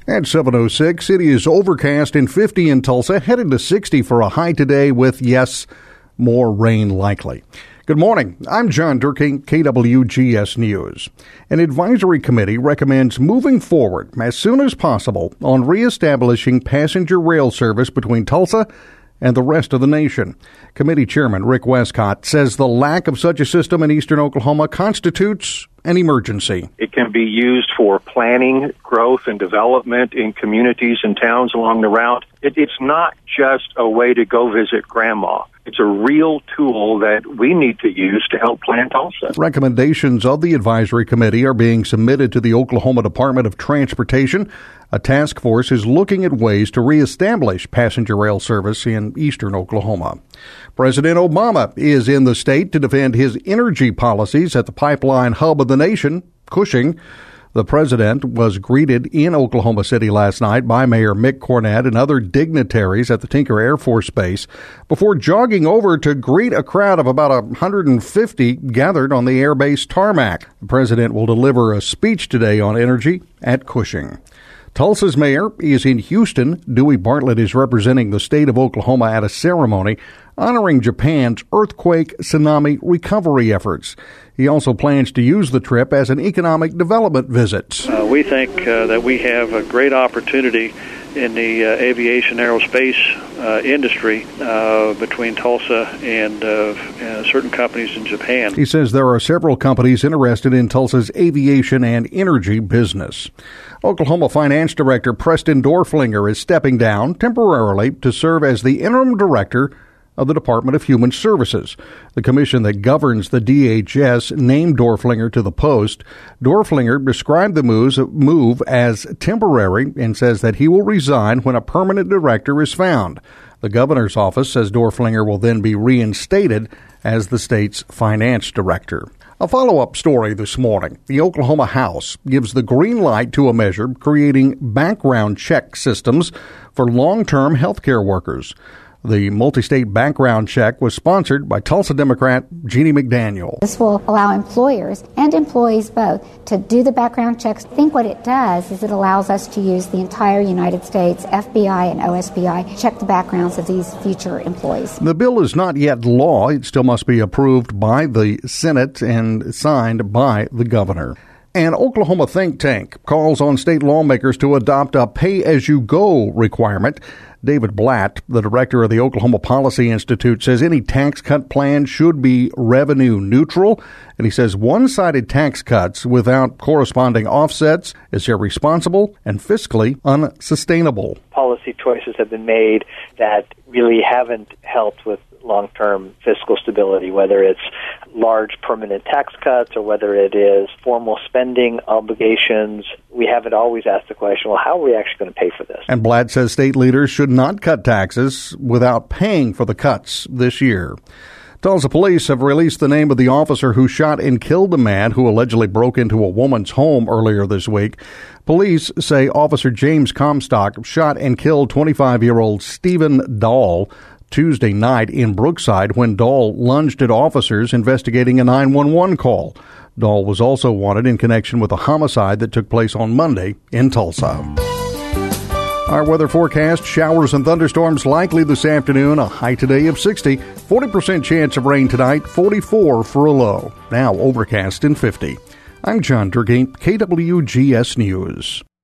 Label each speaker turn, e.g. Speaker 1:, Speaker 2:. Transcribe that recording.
Speaker 1: At 7:06, it is overcast and 50 in Tulsa, headed to 60 for a high today with, yes, more rain likely. Good morning. I'm John Durkin, KWGS News. An advisory committee recommends moving forward as soon as possible on reestablishing passenger rail service between Tulsa and the rest of the nation. Committee Chairman Rick Westcott says the lack of such a system in eastern Oklahoma constitutes an emergency.
Speaker 2: It can be used for planning, growth, and development in communities and towns along the route. It's not just a way to go visit grandma. It's a real tool that we need to use to help plan Tulsa.
Speaker 1: Recommendations of the advisory committee are being submitted to the Oklahoma Department of Transportation. A task force is looking at ways to reestablish passenger rail service in eastern Oklahoma. President Obama is in the state to defend his energy policies at the pipeline hub of the nation, Cushing. The president was greeted in Oklahoma City last night by Mayor Mick Cornett and other dignitaries at the Tinker Air Force Base before jogging over to greet a crowd of about 150 gathered on the airbase tarmac. The president will deliver a speech today on energy at Cushing. Tulsa's mayor is in Houston. Dewey Bartlett is representing the state of Oklahoma at a ceremony honoring Japan's earthquake tsunami recovery efforts. He also plans to use the trip as an economic development visit.
Speaker 3: We think that we have a great opportunity in the aviation aerospace industry between Tulsa and certain companies in Japan.
Speaker 1: He says there are several companies interested in Tulsa's aviation and energy business. Oklahoma Finance Director Preston Dorflinger is stepping down temporarily to serve as the interim director of the Department of Human Services. The commission that governs the DHS named Dorflinger to the post. Dorflinger described the move as temporary and says that he will resign when a permanent director is found. The governor's office says Dorflinger will then be reinstated as the state's finance director. A follow-up story this morning. The Oklahoma House gives the green light to a measure creating background check systems for long-term health care workers. The multi-state background check was sponsored by Tulsa Democrat Jeannie McDaniel.
Speaker 4: This will allow employers and employees both to do the background checks. I think what it does is it allows us to use the entire United States, FBI and OSBI, check the backgrounds of these future employees.
Speaker 1: The bill is not yet law. It still must be approved by the Senate and signed by the governor. An Oklahoma think tank calls on state lawmakers to adopt a pay-as-you-go requirement. David Blatt, the director of the Oklahoma Policy Institute, says any tax cut plan should be revenue neutral. And he says one-sided tax cuts without corresponding offsets is irresponsible and fiscally unsustainable.
Speaker 5: Policy choices have been made that really haven't helped with long-term fiscal stability, whether it's large permanent tax cuts or whether it is formal spending obligations. We haven't always asked the question, well, how are we actually going to pay for this?
Speaker 1: And Blatt says state leaders should not cut taxes without paying for the cuts this year. Tulsa police have released the name of the officer who shot and killed a man who allegedly broke into a woman's home earlier this week. Police say Officer James Comstock shot and killed 25-year-old Stephen Dahl Tuesday night in Brookside when Dahl lunged at officers investigating a 911 call. Dahl was also wanted in connection with a homicide that took place on Monday in Tulsa. Our weather forecast, showers and thunderstorms likely this afternoon, a high today of 60, 40% chance of rain tonight, 44 for a low. Now overcast and 50. I'm John Durkin, KWGS News.